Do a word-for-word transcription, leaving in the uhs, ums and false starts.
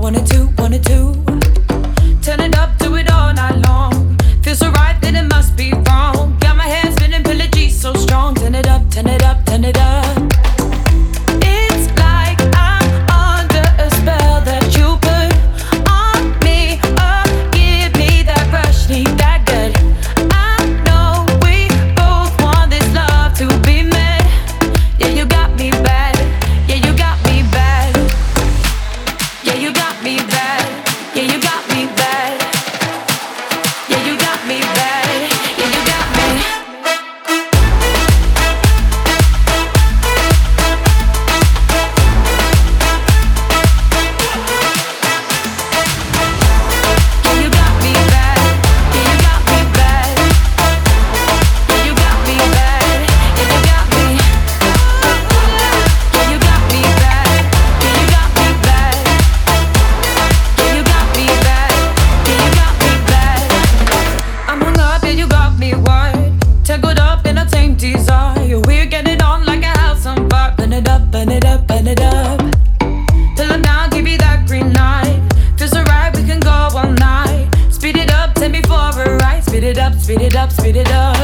Wanted to, wanted to turn it up, do it all night long. Feels so right, then it must be wrong. Got my hands spinning, Billie G so strong. Turn it up, turn it up, turn it up. It's like I'm under a spell that you put on me. Oh, give me that rush, need that good. I know we both want this love to be met. Yeah, you got me bad. Yeah, you got me bad. Yeah, you got me bad. Yeah, you got me bad. Yeah, you got me bad. Yeah, you got me. Yeah, you got me bad. Yeah, you got me bad. Yeah, you got me bad. Yeah, you got me. Yeah, you got me bad. Yeah, you got me bad. Yeah, you got me bad. Yeah, you got me bad. I'm hung up, yeah, you got me wired. Tangled up in a tame desire. We're getting on like a house on fire. Burn it up, burn it up, burn it up. Till I'm down, give me that green light. Feels alright, we can go all night. Speed it up, take me for a ride. Speed it up, speed it up, speed it up.